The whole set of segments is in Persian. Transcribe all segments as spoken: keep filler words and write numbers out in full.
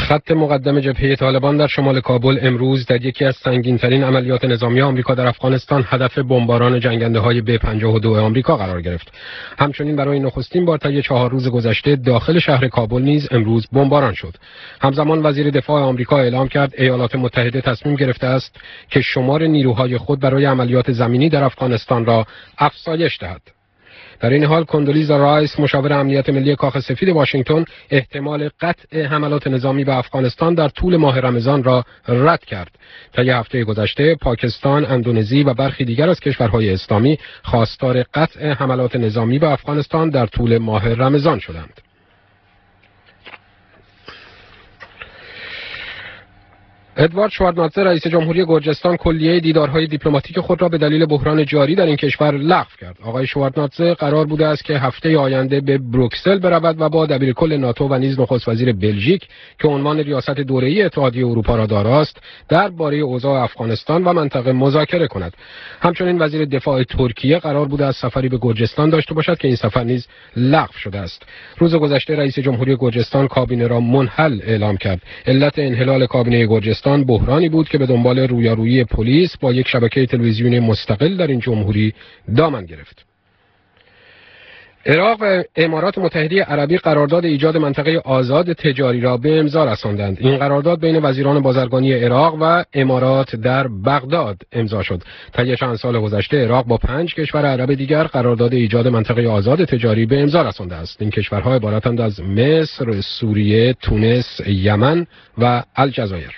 خط مقدم جبهه طالبان در شمال کابل امروز در یکی از سنگین‌ترین عملیات نظامی آمریکا در افغانستان هدف بمباران جنگنده‌های بی پنجاه و دو آمریکا قرار گرفت. همچنین برای نخستین بار طی چهار روز گذشته داخل شهر کابل نیز امروز بمباران شد. همزمان وزیر دفاع آمریکا اعلام کرد ایالات متحده تصمیم گرفته است که شمار نیروهای خود برای عملیات زمینی در افغانستان را افزایش دهد. در این حال کندولیزا رایس مشاور امنیت ملی کاخ سفید واشنگتن احتمال قطع حملات نظامی به افغانستان در طول ماه رمضان را رد کرد. طی هفته گذشته پاکستان، اندونزی و برخی دیگر از کشورهای اسلامی خواستار قطع حملات نظامی به افغانستان در طول ماه رمضان شدند. ادوارد شوارنادزه رئیس جمهوری گرجستان کلیه دیدارهای دیپلماتیک خود را به دلیل بحران جاری در این کشور لغو کرد. آقای شوارنادزه قرار بوده است که هفته آینده به بروکسل برود و با دبیرکل ناتو و نیز نخست وزیر بلژیک که عنوان ریاست دوره‌ای اتحادیه اروپا را داراست درباره اوضاع افغانستان و منطقه مذاکره کند. همچنین وزیر دفاع ترکیه قرار بوده است سفری به گرجستان داشته باشد که این سفر نیز لغو شده است. روز گذشته رئیس جمهوری گرجستان کابینه را منحل اعلام کرد. علت انحلال کابینه گرجستان بحرانی بود که به دنبال رویارویی پلیس با یک شبکه تلویزیونی مستقل در این جمهوری دامن گرفت. عراق و امارات متحده عربی قرارداد ایجاد منطقه آزاد تجاری را به امضا رساندند. این قرارداد بین وزیران بازرگانی عراق و امارات در بغداد امضا شد. طی چند سال گذشته عراق با پنج کشور عرب دیگر قرارداد ایجاد منطقه آزاد تجاری به امضا رسانده است. این کشورها عبارتند از مصر، سوریه، تونس، یمن و الجزایر.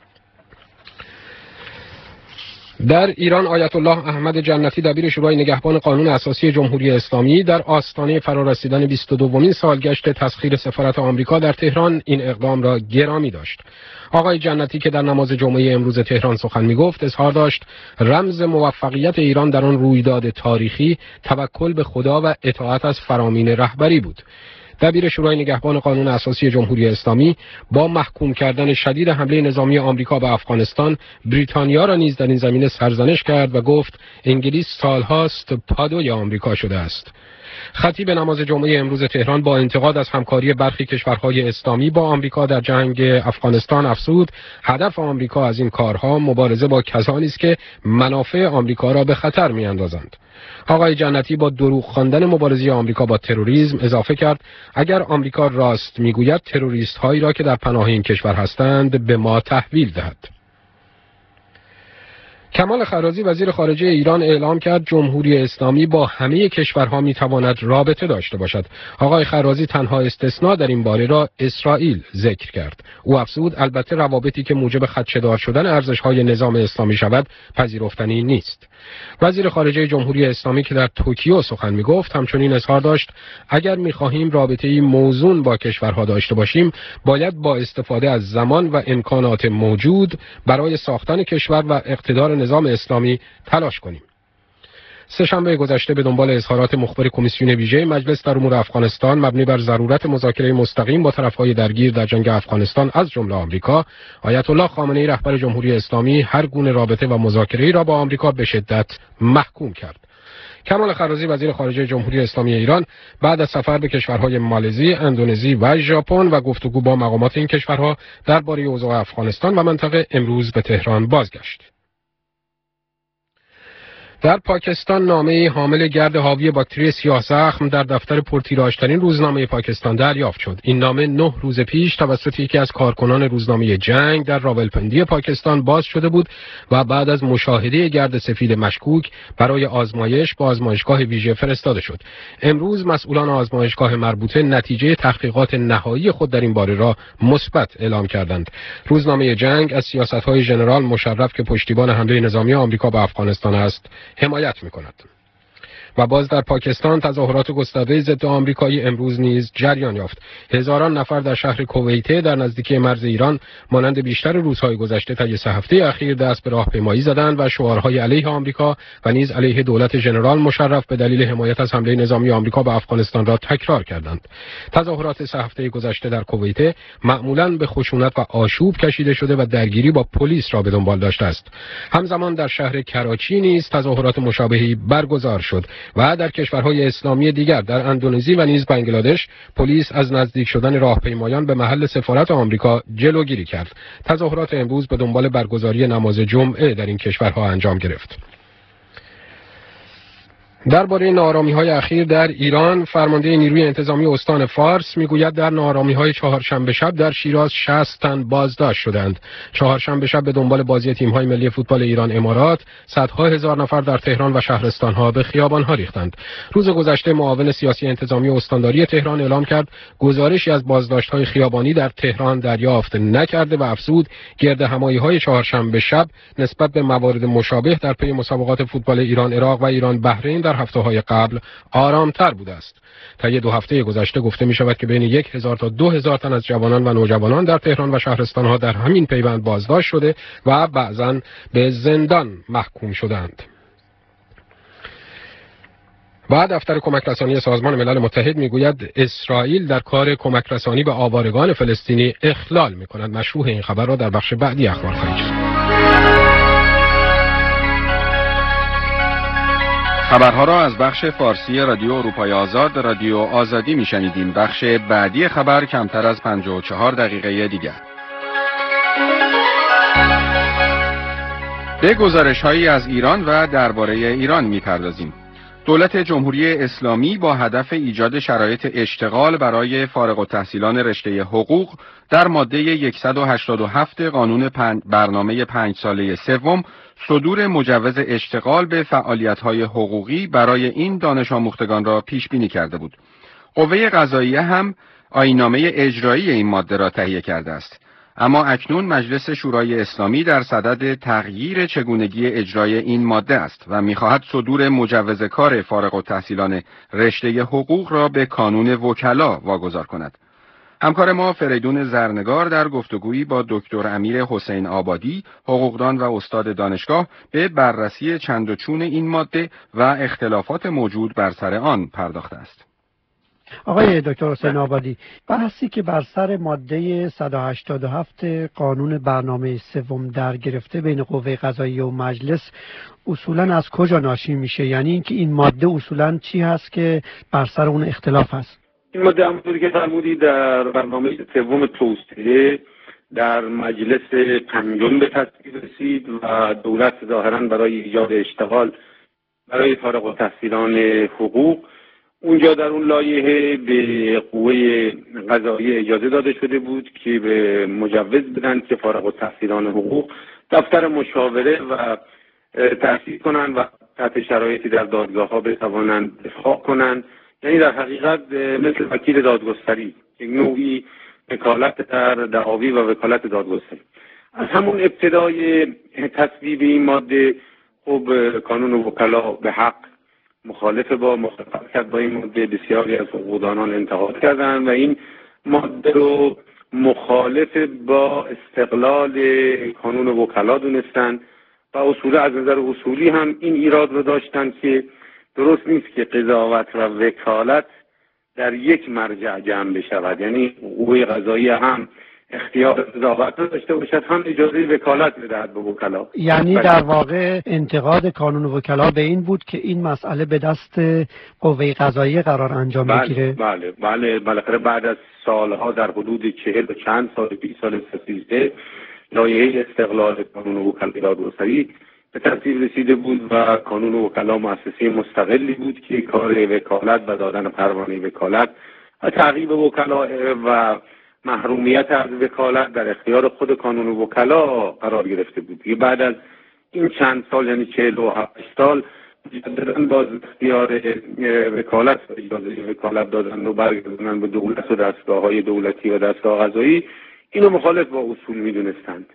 در ایران آیت الله احمد جنتی دبیر شورای نگهبان قانون اساسی جمهوری اسلامی در آستانه فرارسیدن بیست و دومین سالگشت تسخیر سفارت آمریکا در تهران این اقدام را گرامی داشت. آقای جنتی که در نماز جمعه امروز تهران سخن می‌گفت اظهار داشت رمز موفقیت ایران در آن رویداد تاریخی توکل به خدا و اطاعت از فرامین رهبری بود. دبیر شورای نگهبان قانون اساسی جمهوری اسلامی با محکوم کردن شدید حمله نظامی آمریکا به افغانستان بریتانیا را نیز در این زمینه سرزنش کرد و گفت انگلیس سالهاست پادوی آمریکا شده است. خطیب نماز جمعه امروز تهران با انتقاد از همکاری برخی کشورهای اسلامی با آمریکا در جنگ افغانستان افزود هدف آمریکا از این کارها مبارزه با کسانی است که منافع آمریکا را به خطر می‌اندازند. آقای جنتی با دروغ خواندن مبارزه آمریکا با تروریسم اضافه کرد اگر آمریکا راست میگوید تروریست هایی را که در پناه این کشور هستند به ما تحویل دهد. کمال خرازی وزیر خارجه ایران اعلام کرد جمهوری اسلامی با همه کشورها میتواند رابطه داشته باشد. آقای خرازی تنها استثناء در این باره را اسرائیل ذکر کرد. او افزود البته روابطی که موجب خدشه‌دار شدن ارزش‌های نظام اسلامی شود پذیرفتنی نیست. وزیر خارجه جمهوری اسلامی که در توکیو سخن میگفت همچنین اظهار داشت اگر می‌خواهیم رابطه‌ای موزون با کشورها داشته باشیم باید با استفاده از زمان و امکانات موجود برای ساختن کشور و اقتدار نظام اسلامی تلاش کنیم. سه‌شنبه گذشته به دنبال اظهارات مخبر کمیسیون ویژه مجلس در امور افغانستان مبنی بر ضرورت مذاکره مستقیم با طرف‌های درگیر در جنگ افغانستان از جمله آمریکا، آیت الله خامنه‌ای رهبر جمهوری اسلامی هر گونه رابطه و مذاکره‌ای را با آمریکا به شدت محکوم کرد. کمال خرازی وزیر خارجه جمهوری اسلامی ایران بعد از سفر به کشورهای مالزی، اندونزی و ژاپن و گفتگو با مقامات این کشورها درباره اوضاع افغانستان و منطقه امروز به تهران بازگشت. در پاکستان نامه حامل گرد حاوی باکتری سیاه زخم در دفتر پرتیراژترین روزنامه پاکستان دریافت شد. این نامه نه روز پیش توسط یکی از کارکنان روزنامه جنگ در راولپندی پاکستان باز شده بود و بعد از مشاهده گرد سفید مشکوک برای آزمایش با آزمایشگاه ویژه فرستاده شد. امروز مسئولان آزمایشگاه مربوطه نتیجه تحقیقات نهایی خود در این باره را مثبت اعلام کردند. روزنامه جنگ از سیاست‌های ژنرال مشرف که پشتیبان حمله نظامی آمریکا به افغانستان است حمایت می‌کند. و باز در پاکستان تظاهرات گسترده ضد آمریکایی امروز نیز جریان یافت. هزاران نفر در شهر کویته در نزدیکی مرز ایران مانند بیشتر روزهای گذشته طی سه هفته اخیر دست به راهپیمایی زدند و شعارهای علیه آمریکا و نیز علیه دولت ژنرال مشرف به دلیل حمایت از حمله نظامی آمریکا به افغانستان را تکرار کردند. تظاهرات سه هفته گذشته در کویته معمولاً به خشونت و آشوب کشیده شده و درگیری با پلیس را به دنبال داشته است. همزمان در شهر کراچی نیز تظاهرات مشابهی برگزار شد. و در کشورهای اسلامی دیگر در اندونزی و نیز بنگلادش پلیس از نزدیک شدن راهپیمایان به محل سفارت آمریکا جلوگیری کرد. تظاهرات امروز به دنبال برگزاری نماز جمعه در این کشورها انجام گرفت. درباره ناآرامی‌های اخیر در ایران، فرمانده نیروی انتظامی استان فارس میگوید در ناآرامی‌های چهارشنبه شب در شیراز شصت تن بازداشت شدند. چهارشنبه شب به دنبال بازی تیم‌های ملی فوتبال ایران امارات، صدها هزار نفر در تهران و شهرستان‌ها به خیابان‌ها ریختند. روز گذشته معاون سیاسی انتظامی استانداری تهران اعلام کرد گزارشی از بازداشت‌های خیابانی در تهران دریافت نکرده و افزود گردهمایی‌های چهارشنبه شب نسبت به موارد مشابه در پی مسابقات فوتبال ایران عراق و ایران بحرین در هفته‌های قبل آرامتر بوده است. طی دو هفته گذشته گفته می شود که بین یک هزار تا دو هزار تن از جوانان و نوجوانان در تهران و شهرستان‌ها در همین پیوند بازداشت شده و بعضاً به زندان محکوم شدند. و دفتر کمک رسانی سازمان ملل متحد میگوید اسرائیل در کار کمک رسانی به آوارگان فلسطینی اخلال می‌کند. مشروح این خبر را در بخش بعدی اخبار خواهید شنید. خبرها را از بخش فارسی رادیو اروپای آزاد رادیو آزادی میشنیدیم. بخش بعدی خبر کمتر از پنجاه و چهار دقیقه دیگر. به گزارش‌هایی از ایران و درباره ایران می‌پردازیم. دولت جمهوری اسلامی با هدف ایجاد شرایط اشتغال برای فارغ التحصیلان رشته حقوق در ماده صد و هشتاد و هفت قانون برنامه پنج ساله سوم صدور مجوز اشتغال به فعالیت‌های حقوقی برای این دانش آموختگان را پیش بینی کرده بود. قوه قضاییه هم آیین‌نامه اجرایی این ماده را تهیه کرده است. اما اکنون مجلس شورای اسلامی در صدد تغییر چگونگی اجرای این ماده است و می‌خواهد صدور مجوز کار فارغ التحصیلان رشته حقوق را به کانون وکلا واگذار کند. همکار ما فریدون زرنگار در گفتگویی با دکتر امیر حسین آبادی، حقوقدان و استاد دانشگاه، به بررسی چند و چون این ماده و اختلافات موجود بر سر آن پرداخته است. آقای دکتر حسین آبادی، بحثی که بر سر ماده صد و هشتاد و هفت قانون برنامه سوم در گرفته بین قوه قضاییه و مجلس اصولاً از کجا ناشی میشه؟ یعنی اینکه این ماده اصولاً چی هست که بر سر اون اختلاف هست؟ این ماده همونطوری که فرمودید در برنامه سوم توسعه در مجلس پنجم به تصویب رسید و دولت ظاهراً برای ایجاد اشتغال برای فارغ التحصیلان حقوق اونجا در اون لایحه به قوه قضاییه اجازه داده شده بود که به مجوز بدن که فارغ التحصیلان حقوق دفتر مشاوره و تأسیس کنند و تحت شرایطی در دادگاه‌ها بتوانند دفاع کنند. یعنی در حقیقت مثل وکیل دادگستری، یک نوعی وکالت در دعاوی و وکالت دادگستری. از همون ابتدای تصویب این ماده خب کانون وکلا به حق مخالف با مخالفت کرد با این ماده. بسیاری از حقوقدانان انتقاد کردند و این ماده رو مخالف با استقلال کانون وکلا دونستند و اصولا از نظر اصولی هم این ایراد رو داشتند که درست نیست که قضاوت و وکالت در یک مرجع جمع بشود. یعنی قوه قضاییه هم اختیار قضاوت داشته باشد، هم اجازه وکالت بدهد به وکلا. یعنی در واقع انتقاد کانون وکلا به این بود که این مسئله به دست قوه قضاییه قرار انجام بله بگیره. بله بله بالاخره بعد از سالها در حدود چهل و چند سال بیست سال سیزده لایحه استقلال کانون وکلا دادگستری به تصویب رسیده بود و کانون وکلا مؤسسه مستقلی بود که کار وکالت و دادن پروانه وکالت و تعقیب وکلا و محرومیت از وکالت در اختیار خود کانون وکلا قرار گرفته بود. بعد از این چند سال یعنی چهل و هفت سال جدیداً باز اختیار وکالت و اجازه وکالت دادن و برگردوندن به دولت و دستگاه‌های دولتی و دستگاه قضایی اینو مخالف با اصول می‌دونستند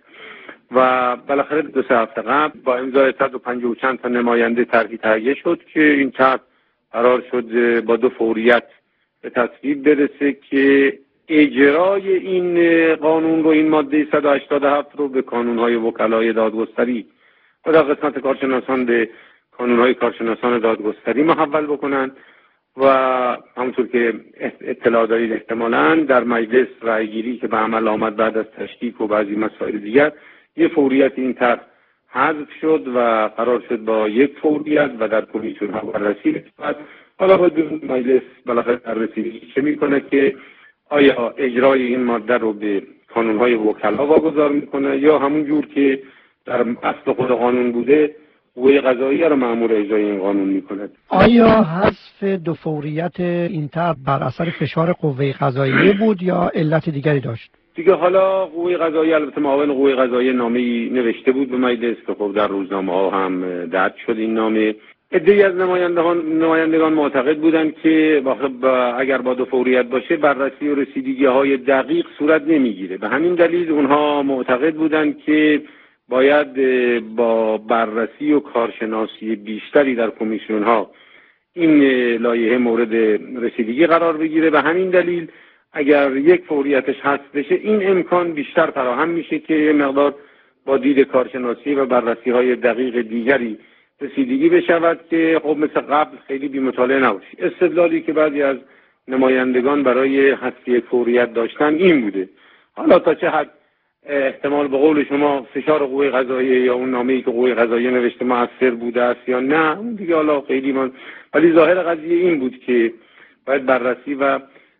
و بالاخره دو سه هفته قبل با امضای صد و پنجاه و چند تا نماینده طرحی تهیه شد که این طرح قرار شد با دو فوریت به تصویب برسه که اجرای این قانون رو، این ماده صد و هشتاد و هفت رو به کانون‌های وکلای دادگستری و در قسمت کارشناسان به کانون‌های کارشناسان دادگستری محول بکنن و همونطور که اطلاع دارید احتمالاً در مجلس رأیگیری که به عمل آمد بعد از تشکیک و بعضی مسائل دیگر یه فوریت این طرح حذف شد و قرار شد با یک فوریت و در کمیسیون ها بررسی بشه. حالا باید مجلس بالاخره بررسی چه میکنه که آیا اجرای این ماده رو به کانونهای وکلا واگذار میکنه یا همون جور که در اصل خود قانون بوده قوه قضاییه رو مأمور اجرای این قانون میکنه. آیا حذف دو فوریت این طرح بر اثر فشار قوه قضاییه بود یا علت دیگری داشت؟ دیگه حالا قوه قضاییه البته معاون قوه قضاییه نامه‌ای نوشته بود به مجلس که خب در روزنامه ها هم درج شد این نامه. عده‌ای از نمایندگان نمایندگان معتقد بودند که اگر با دو فوریت باشه بررسی و رسیدگی های دقیق صورت نمیگیره. به همین دلیل اونها معتقد بودند که باید با بررسی و کارشناسی بیشتری در کمیسیون ها این لایحه مورد رسیدگی قرار بگیره. به همین دلیل اگر یک فوریتش حذف بشه این امکان بیشتر فراهم میشه که یه مقدار با دید کارشناسی و بررسی های دقیق دیگری رسیدگی بشود که خب مثل قبل خیلی بی مطالعه نباشه. استدلالی که بعضی از نمایندگان برای حذف یک فوریت داشتن این بوده. حالا تا چه حد احتمال به قول شما فشار قوه قضاییه یا اون نامه‌ای که قوه قضاییه نوشته مؤثر بوده است یا نه اون دیگه حالا خیلی من، ولی ظاهر قضیه این بود که باید بررسی و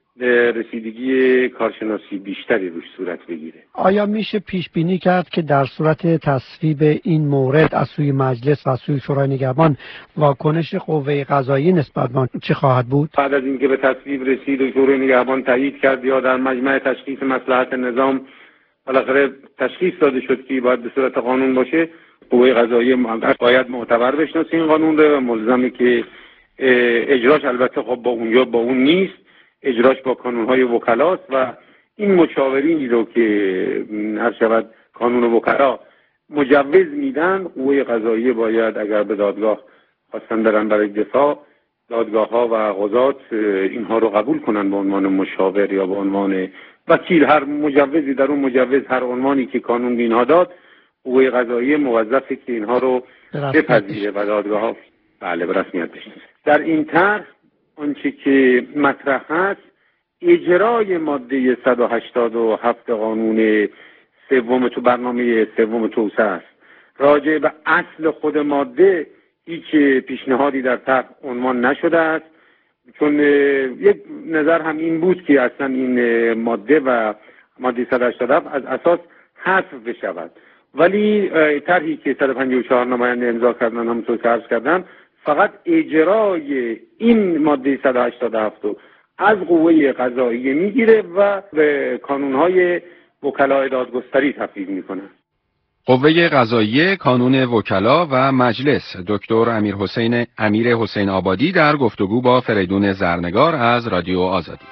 رسیدگی کارشناسی بیشتری روش صورت بگیره. آیا میشه پیش بینی کرد که در صورت تصویب این مورد از سوی مجلس و از سوی شورای نگهبان واکنش قوه قضاییه نسبت به چه خواهد بود؟ بعد از اینکه به تصویب رسید و شورای نگهبان تایید کرد یا در مجمع تشخیص مصلحت نظام بالاخره تشخیص داده شد که باید به صورت قانون باشه، قوه قضاییه باید معتبر بشناسه این قانون رو و ملزمه که اجراش البته خب با اونجا با اون نیست، اجراش با کانونهای وکلاست و این مشاورینی رو که هر شود کانون وکلا مجوز میدن قوه قضاییه باید اگر به دادگاه خواستن برن برای دفاع دادگاه ها و قضات اینها رو قبول کنن به عنوان مشاور یا به عنوان وکیل. هر مجوزی در اون مجوز هر عنوانی که قانون به اینها داد قوه قضاییه موظفه که اینها رو بپذیره و دادگاه ها بله به رسمیت بشناسه. در این طرح آنچه که مطرح هست اجرای ماده صد و هشتاد و هفت قانون سوم تو برنامه سوم توسعه است. راجع به اصل خود ماده هیچ پیشنهادی در طرح عنوان نشده است، چون یک نظر هم این بود که اصلا این ماده و ماده صد و هشتاد و هفت از اساس حذف بشود، ولی طرحی که صد و پنجاه و چهار نماینده امضا کردن همونطور که عرض کردم فقط اجرای این ماده صد و هشتاد و هفت از قوه قضاییه میگیره و به کانونهای وکلای دادگستری تفویض میکنه. قوه قضاییه، کانون وکلا و مجلس. دکتر امیر حسین امیر حسین آبادی در گفتگو با فریدون زرنگار از رادیو آزادی.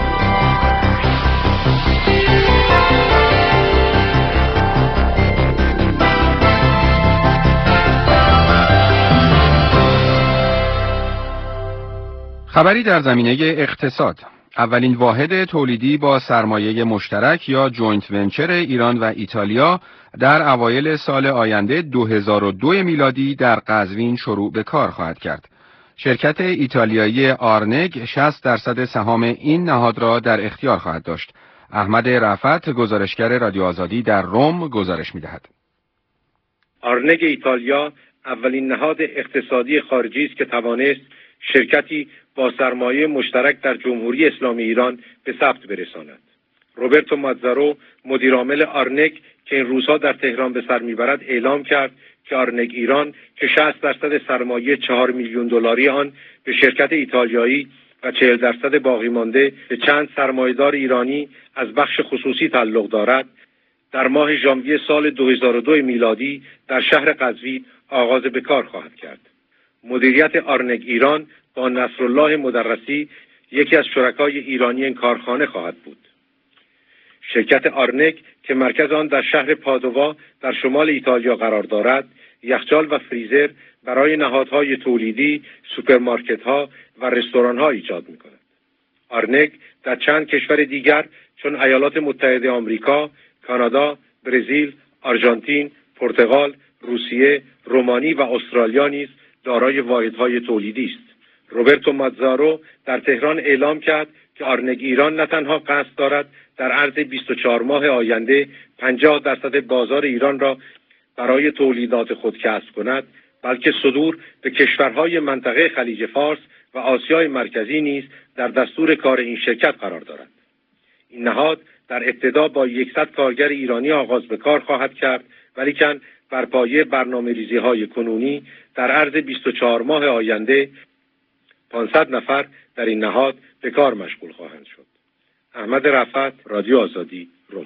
خبری در زمینه اقتصاد. اولین واحد تولیدی با سرمایه مشترک یا جوینت ونچر ایران و ایتالیا در اوایل سال آینده دو هزار و دو میلادی در قزوین شروع به کار خواهد کرد. شرکت ایتالیایی آرنگ شصت درصد سهام این نهاد را در اختیار خواهد داشت. احمد رفعت گزارشگر رادیو آزادی در روم گزارش می‌دهد. آرنگ ایتالیا اولین نهاد اقتصادی خارجی است که توانست شرکتی با سرمایه مشترک در جمهوری اسلامی ایران به ثبت برساند. روبرتو ماتزارو مدیرعامل آرنگ که این روزها در تهران به سر میبرد اعلام کرد که آرنگ ایران که شصت درصد سرمایه چهار میلیون دلاری آن به شرکت ایتالیایی و چهل درصد باقی مانده به چند سرمایه‌دار ایرانی از بخش خصوصی تعلق دارد، در ماه ژانویه سال دو هزار و دو میلادی در شهر قزوین آغاز به کار خواهد کرد. مدیریت آرنگ ایران با نصرالله مدرسی یکی از شرکای ایرانی این کارخانه خواهد بود. شرکت آرنگ که مرکز آن در شهر پادووا در شمال ایتالیا قرار دارد، یخچال و فریزر برای نهادهای تولیدی، سوپرمارکت‌ها و رستوران‌ها ایجاد می‌کند. آرنگ در چند کشور دیگر چون ایالات متحده آمریکا، کانادا، برزیل، آرژانتین، پرتغال، روسیه، رومانی و استرالیا نیز دارای واحدهای تولیدی است. روبرتو ماتزارو در تهران اعلام کرد که آرنگ ایران نه تنها قصد دارد در عرض بیست و چهار ماه آینده پنجاه درصد بازار ایران را برای تولیدات خود کسب کند، بلکه صدور به کشورهای منطقه خلیج فارس و آسیای مرکزی نیز در دستور کار این شرکت قرار دارد. این نهاد در ابتدا با صد کارگر ایرانی آغاز به کار خواهد کرد، ولیکن بر پایه برنامه‌ریزی‌های کنونی در عرض بیست و چهار ماه آینده پانصد نفر در این نهاد به کار مشغول خواهند شد. احمد رفعت، رادیو آزادی، روم.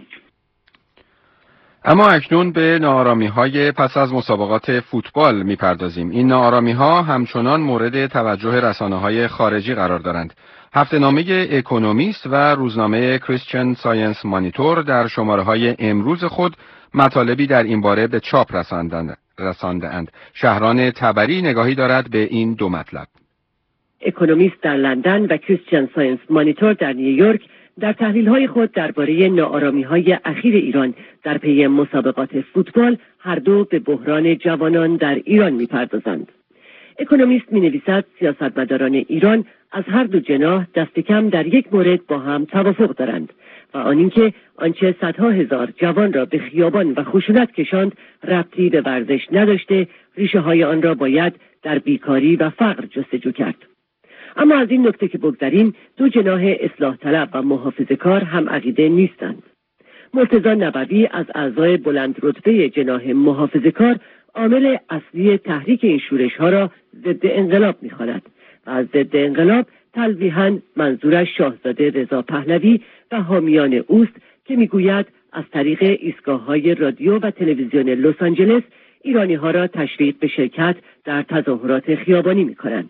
اما اکنون به ناآرامی‌های پس از مسابقات فوتبال می‌پردازیم. این ناآرامی‌ها همچنان مورد توجه رسانه‌های خارجی قرار دارند. هفته‌نامه اکونومیست و روزنامه کریستین ساینس مانیتور در شماره‌های امروز خود مطالبی در این باره به چاپ رسانده‌اند. شهران تبری نگاهی دارد به این دو مطلب. اکونومیست در لندن و کریستین ساینس مانیتور در نیویورک در تحلیل‌های خود درباره ناآرامی‌های اخیر ایران در پی مسابقات فوتبال هر دو به بحران جوانان در ایران می‌پردازند. اکونومیست می‌نویسد سیاستمداران ایران از هر دو جناح دست کم در یک مورد با هم توافق دارند و آن اینکه آنچه صدها هزار جوان را به خیابان و خشونت کشاند ربطی به ورزش نداشته، ریشه‌های آن را باید در بیکاری و فقر جستجو کرد. اما از این نکته که بگذریم، دو جناح اصلاح طلب و محافظه‌کار هم عقیده نیستند. مرتضی نبوی از اعضای بلند رتبه جناح محافظه‌کار عامل اصلی تحریک این شورش‌ها را ضد انقلاب می‌خواند و از ضد انقلاب تلویحاً منظورش شاهزاده رضا پهلوی و حامیان اوست که می‌گوید از طریق ایستگاه‌های رادیو و تلویزیون لس آنجلس ایرانی‌ها را تشویق به شرکت در تظاهرات خیابانی می‌کنند.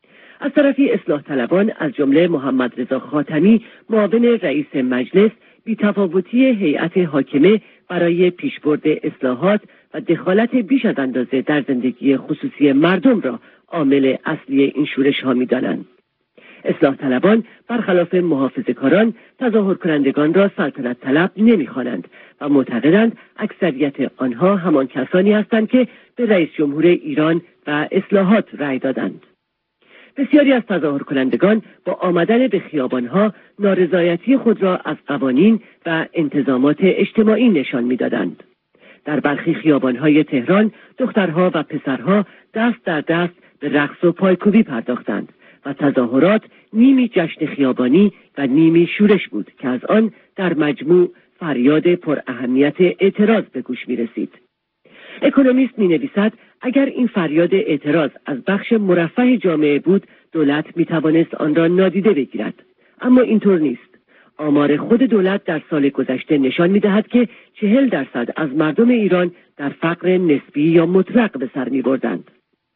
از طرفی اصلاح طلبان از جمله محمد رضا خاتمی معاون رئیس مجلس بی‌تفاوتی هیئت حاکمه برای پیشبرد اصلاحات و دخالت بیش از اندازه در زندگی خصوصی مردم را عامل اصلی این شورش ها می‌دانند. اصلاح طلبان برخلاف محافظه‌کاران تظاهر کنندگان را سلطنت طلب نمی‌خوانند و معتقدند اکثریت آنها همان کسانی هستند که به رئیس جمهور ایران و اصلاحات رأی دادند. بسیاری از تظاهر کنندگان با آمدن به خیابانها نارضایتی خود را از قوانین و انتظامات اجتماعی نشان می‌دادند. در برخی خیابانهای تهران دخترها و پسرها دست در دست به رقص و پایکوبی پرداختند و تظاهرات نیمی جشن خیابانی و نیمی شورش بود که از آن در مجموع فریاد پر اهمیت اعتراض به گوش می‌رسید. اکونومیست می‌نویسد اگر این فریاد اعتراض از بخش مرفه جامعه بود، دولت می‌توانست آن را نادیده بگیرد. اما اینطور نیست. آمار خود دولت در سال گذشته نشان می‌دهد که چهل درصد از مردم ایران در فقر نسبی یا مطلق به سر می‌بردند.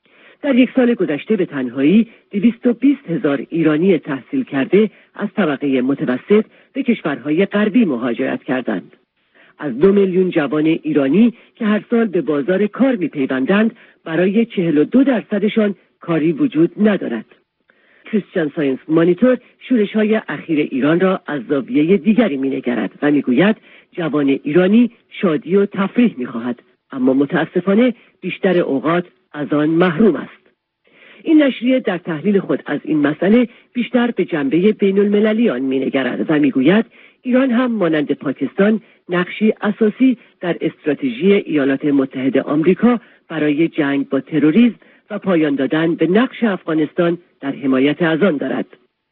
در یک سال گذشته به تنهایی دویست و بیست هزار ایرانی تحصیل کرده از طبقه متوسط به کشورهای غربی مهاجرت کردند. از دو میلیون جوان ایرانی که هر سال به بازار کار می‌پیوندند، برای چهل و دو درصدشان کاری وجود ندارد. کریستین ساینس مانیتور شورش‌های اخیر ایران را از زاویه دیگری می‌نگرد و می‌گوید جوان ایرانی شادی و تفریح می‌خواهد، اما متأسفانه بیشتر اوقات از آن محروم است. این نشریه در تحلیل خود از این مسئله بیشتر به جنبه بین‌المللی آن می‌نگرد و می‌گوید ایران هم مانند پاکستان نقشی اساسی در استراتژی ایالات متحده آمریکا برای جنگ با تروریسم و پایان دادن به نقش افغانستان در حمایت از آن دارد.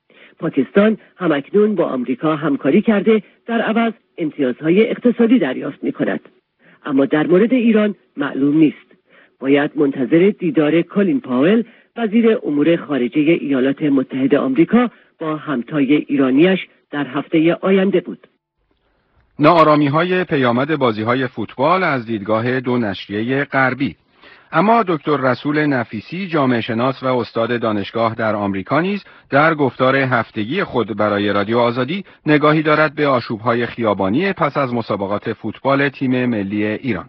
پاکستان همکنون با آمریکا همکاری کرده در عوض امتیازهای اقتصادی دریافت می‌کند. اما در مورد ایران معلوم نیست. باید منتظر دیدار کالین پاول وزیر امور خارجه ایالات متحده آمریکا با همتای ایرانیش در هفته آینده بود. ناآرامی‌های پیامد بازی‌های فوتبال از دیدگاه دو نشریه غربی. اما دکتر رسول نفیسی جامعه شناس و استاد دانشگاه در آمریکا نیز در گفتار هفتگی خود برای رادیو آزادی نگاهی دارد به آشوب‌های خیابانی پس از مسابقات فوتبال تیم ملی ایران.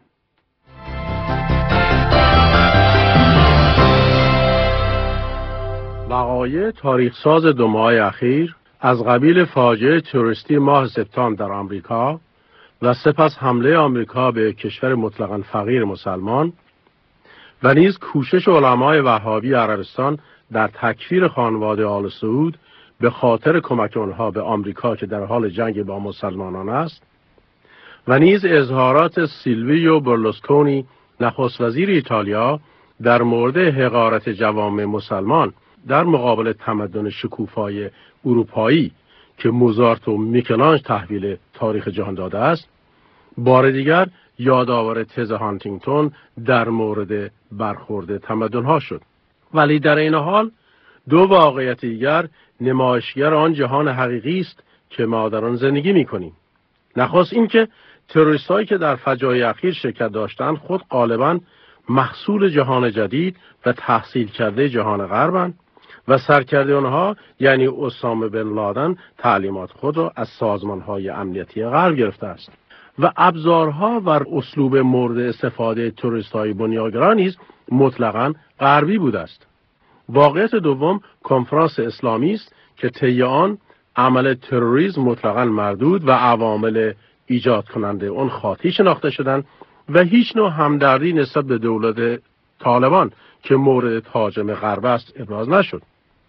وقایع تاریخ‌ساز دو ماه اخیر از قبیل فاجعه تروریستی ماه سپتامبر در آمریکا و سپس حمله آمریکا به کشور مطلقاً فقیر مسلمان و نیز کوشش علمای وهابی عربستان در تکفیر خانواده آل سعود به خاطر کمک آنها به آمریکا که در حال جنگ با مسلمانان است و نیز اظهارات سیلویو برلوسکونی نخست وزیر ایتالیا در مورد حقارت جوامع مسلمان در مقابل تمدن شکوفای اروپایی که موزارت و میکلانج تحویل تاریخ جهان داده است، بار دیگر یادآور تز هانتینگتون در مورد برخورد تمدن‌ها شد. ولی در این حال دو واقعیت دیگر نمایشگر آن جهان حقیقی است که ما در آن زندگی می‌کنیم. نخست این که تروریست‌هایی که در فجایع اخیر شرکت داشتند خود غالباً محصول جهان جدید و تحصیل کرده جهان غربند و سرکرده آنها یعنی اسامه بن لادن تعلیمات خود را از سازمان‌های امنیتی غرب گرفته است و ابزارها و اسلوب مورد استفاده تروریست‌های بنیانگرا نیز مطلقاً غربی بوده است. واقعیت دوم کنفرانس اسلامی است که طی آن عمل تروریسم مطلقاً مردود و عوامل ایجاد کننده آن خاطی شناخته شدند و هیچ نوع همدردی نسبت به دولت طالبان که مورد تهاجم غرب است ابراز نشد.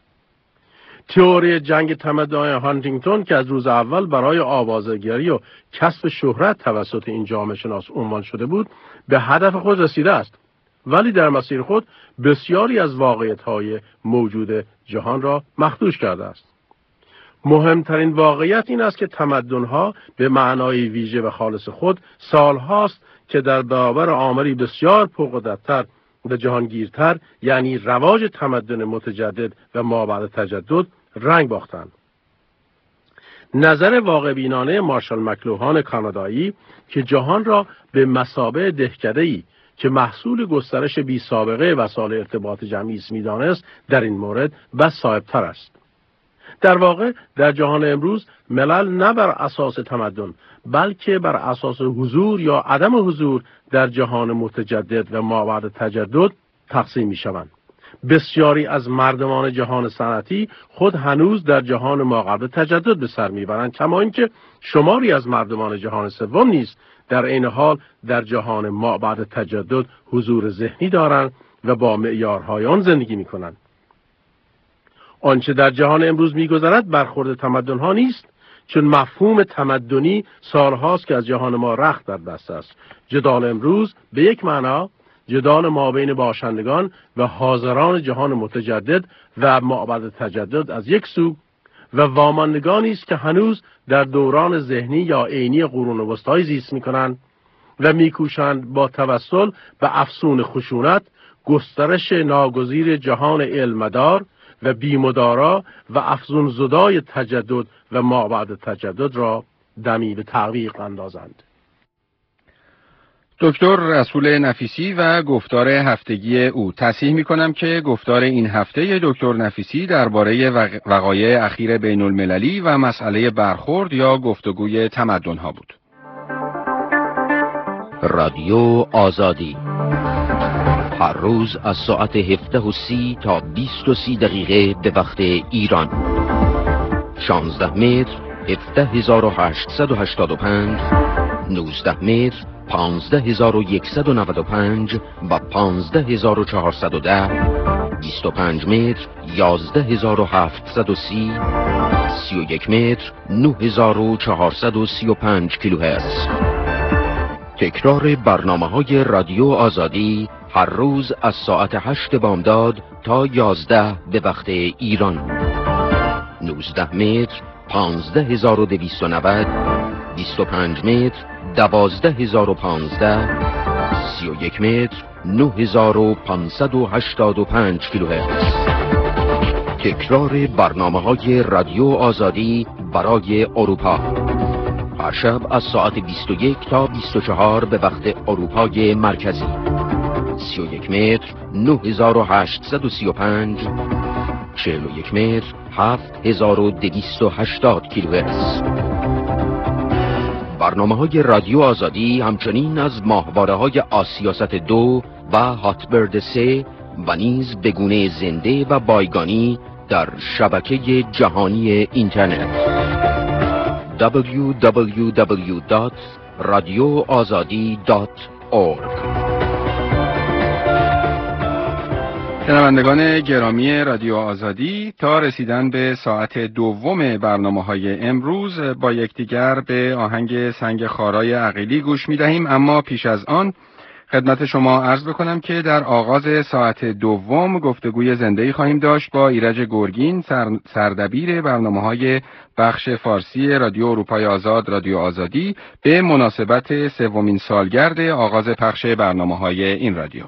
تئوری جنگ تمدن هانتینگتون که از روز اول برای آوازه‌گری و کسب شهرت توسط این جامعه شناس عنوان شده بود به هدف خود رسیده است، ولی در مسیر خود بسیاری از واقعیت‌های موجود جهان را مخدوش کرده است. مهمترین واقعیت این است که تمدن‌ها به معنای ویژه و خالص خود سالهاست که در برابر آمری بسیار پرقدرت‌تر و جهانگیرتر یعنی رواج تمدن متجدد و مابعد تجدد رنگ باختند. نظر واقع بینانه مارشال مکلوهان کانادایی که جهان را به مثابه دهکده‌ای که محصول گسترش بی سابقه وسایل ارتباط جمعی است می‌دانست در این مورد بس صایب‌تر است. در واقع در جهان امروز ملل نه بر اساس تمدن بلکه بر اساس حضور یا عدم حضور در جهان متجدد و مابعد تجدد تقسیم می‌شوند. بسیاری از مردمان جهان صنعتی خود هنوز در جهان مابعد تجدد به سر میبرند، کما اینکه شماری از مردمان جهان سوم نیز در این حال در جهان مابعد تجدد حضور ذهنی دارند و با معیارهای آن زندگی می‌کنند. آنچه در جهان امروز می‌گذرد برخورد تمدن‌ها نیست، چون مفهوم تمدنی سالهاست که از جهان ما رخت در دست است. جدال امروز به یک معنا جدال مابین باشندگان و حاضران جهان متجدد و مابعد تجدد از یک سو و واماندگانی است که هنوز در دوران ذهنی یا عینی قرون وسطی زیست می‌کنند و می‌کوشند با توسل به افسون خشونت گسترش ناگزیر جهان علمدار و بیمدارا و افزون زدای تجدد و مابعد تجدد را دمی به تعویق اندازند. دکتر رسول نفیسی و گفتار هفتگی او. تصحیح می‌کنم که گفتار این هفته دکتر نفیسی درباره وقایع اخیر بین المللی و مسئله برخورد یا گفتگوی تمدن‌ها بود. رادیو آزادی هر روز از ساعت هفده و سی تا بیست و سی دقیقه به وقت ایران. شانزده متر هفده هزار و هشتصد و هشتاد و پنج، نوزده متر پانزده هزار و یکصد و نود و پنج و پانزده هزار و چهارصد و ده، بیست و پنج متر یازده هزار و هفتصد و سی، سی و یک متر نه هزار و چهارصد و سی و پنج کیلوهرتز. تکرار برنامه‌های رادیو آزادی هر روز از ساعت هشت بامداد تا یازده به وقت ایران. نوزده متر پانزده هزار و دویست و نود، بیست و پنج متر دوازده هزار و پانزده، سی و یک متر نه هزار و پانصد و هشتاد و پنج کیلوهرتز. تکرار برنامه‌های رادیو آزادی برای اروپا هر شب از ساعت بیست و یک تا بیست و چهار به وقت اروپای مرکزی. سی و یک متر نه هزار و هشتصد و سی و پنج، چهل و یک متر هفت هزار و دویست و هشتاد کیلوهرتز. برنامه‌های رادیو آزادی همچنین از ماهواره‌های آسیاست دو و هاتبرد سه و نیز به گونه زنده و بایگانی در شبکه جهانی اینترنت دبلیو دبلیو دبلیو دات رادیو آزادی دات اورگ. شنوندگان گرامی رادیو آزادی، تا رسیدن به ساعت دوم برنامه‌های امروز با یکدیگر به آهنگ سنگ خارای عقیلی گوش می‌دهیم، اما پیش از آن خدمت شما عرض بکنم که در آغاز ساعت دوم گفتگوی زنده‌ای خواهیم داشت با ایرج گرگین، سر... سردبیر برنامه‌های بخش فارسی رادیو اروپای آزاد، رادیو آزادی، به مناسبت سومین سالگرد آغاز پخش برنامه‌های این رادیو.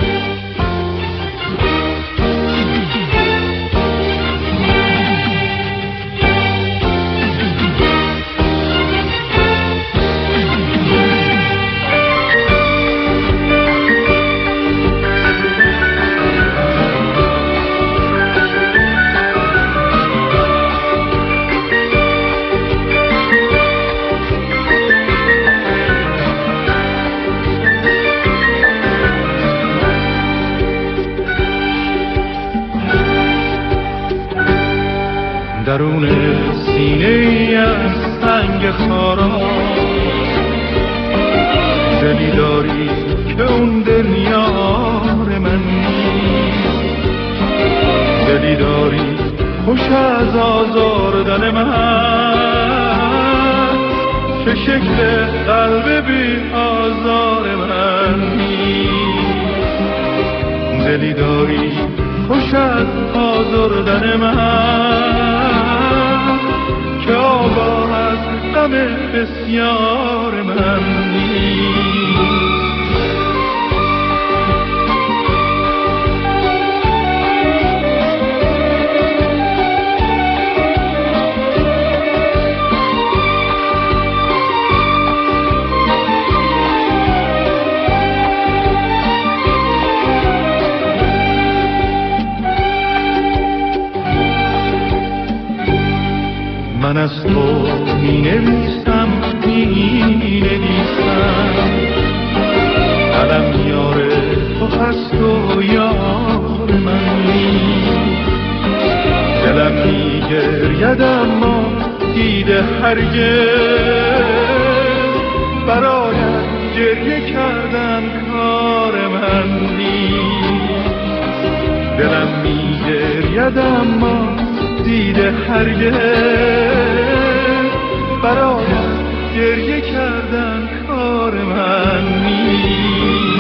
درون سینه ای از سنگ خارا دلی داری که اون دل یار من نیست، دلی داری خوش از آزاردن من که شکل قلب بی آزار من نیست، دلی داری خوش از آزاردن من که آگاه از غم بسیار من نیست. من از تو می نویسم می نویسم قلم یار تو هست و یار من نیست، دلم می گرید اما دیده هرگز برایت گریه کردن کار من نیست، دلم می گرید اما دیده هرگز برایت گریه کردن کار من نیست.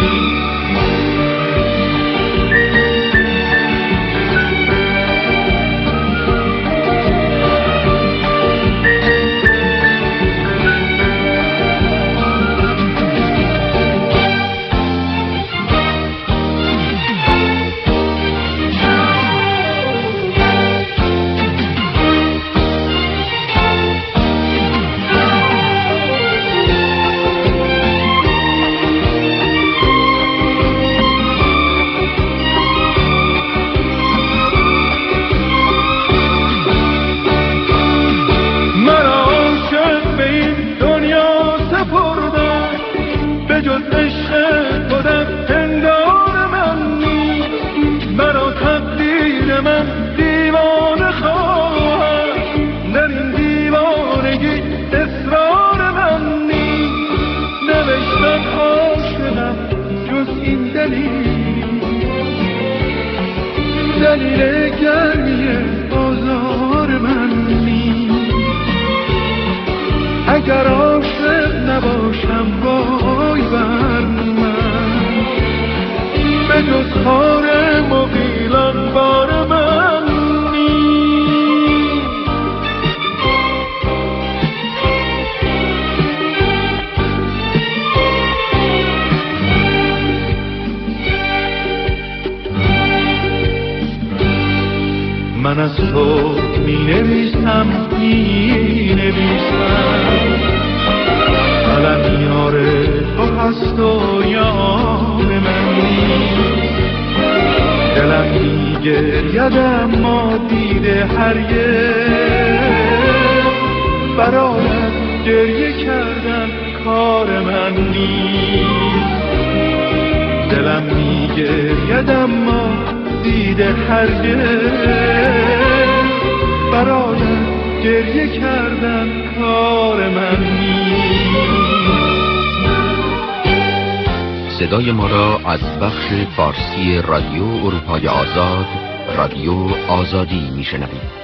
دلیل گرمی آزار من نیست، اگر عاشق نباشم وای بر من، به جز خار مغیلان بار من نیست. من از تو می نویسم می نویسم قلم یار تو هست و یار من نیست، دلم می گرید اما دیده هرگز برایت گریه کردن کار من نیست، دلم می گرید اما دیده هرگز برایت گریه کردن کار من نیست. صدای ما را از بخش فارسی رادیو اروپای آزاد، رادیو آزادی میشنوید.